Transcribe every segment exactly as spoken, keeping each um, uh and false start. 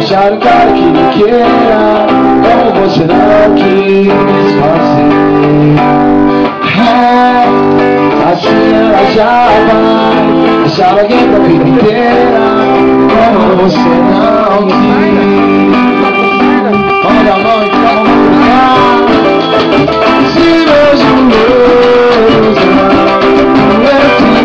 deixar o cara que não queira, como você não quis fazer. É, assim ela já vai deixar alguém pra vida inteira, como você não quis. Vamos dar a mão e tirar a mão pra cá. Se meus joelhos não aguentam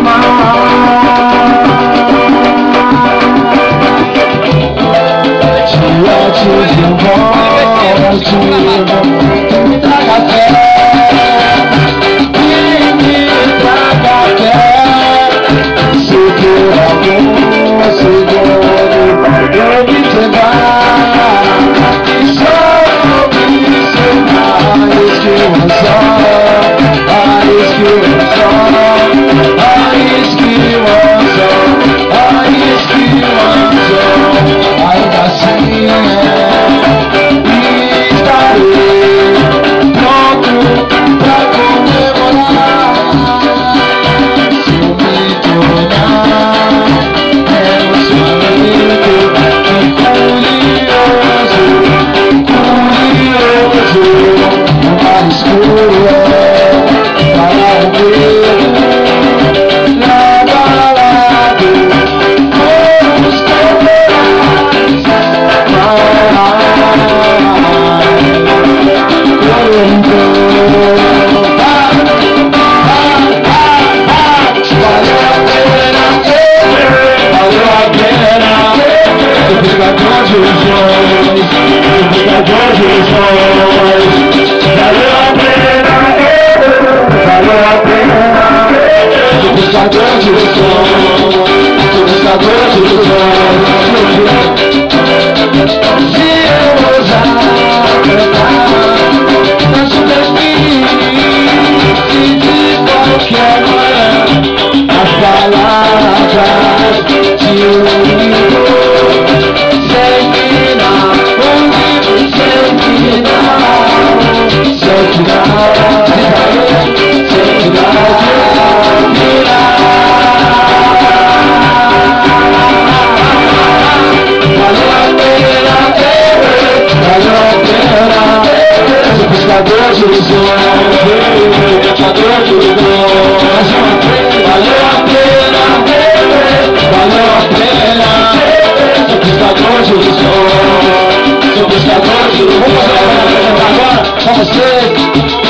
mais, antes de um monte, me traga fé, me traga fé. Se por algum segundo eu me entregar, só mais que uma só, mais que uma só, mais que uma só, mais que uma só. Ainda assim estarei pronto pra comemorar. Se eu me tornar emocionante e curioso, curioso, no mar escuro para o medo, lado a lado, vamos comemorar. As palavras de um livro sem final, um livro sem final, sem final, sem final, valeu a pena, valeu a pena, sou pescador de sonhos, pescador de sonhos. Valeu a pena, valeu a pena, sou pescador de ilusão, sou pescador de ilusão. Vamos fazer uma agora, com você.